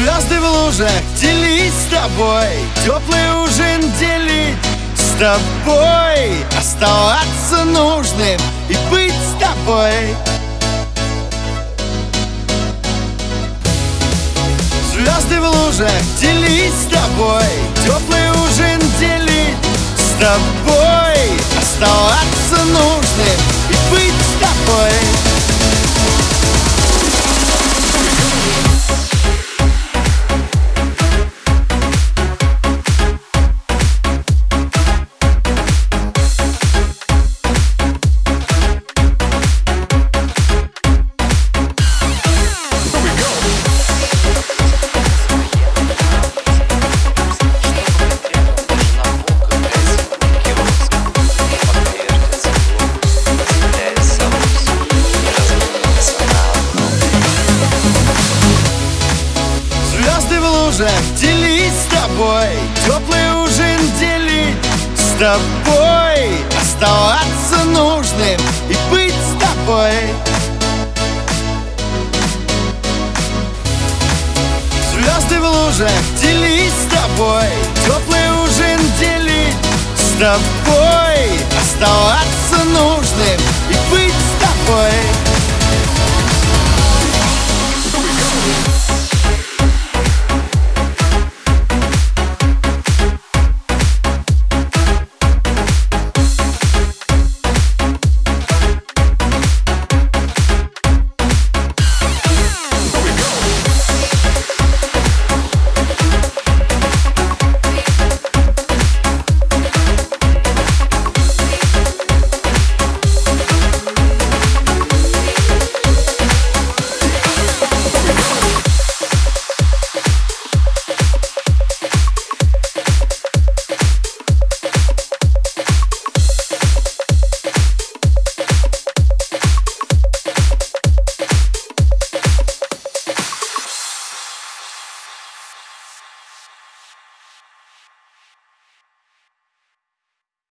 Звезды в лужах делить с тобой, теплый ужин делить с тобой, оставаться нужным и быть с тобой. Звезды в лужах делить с тобой, теплый ужин делить с тобой, оставаться нужным и быть с тобой. Делить с тобой, теплый ужин делить с тобой, оставаться нужным и быть с тобой. Звезды в лужах делить с тобой, теплый ужин делить с тобой, оставаться нужным и быть с тобой.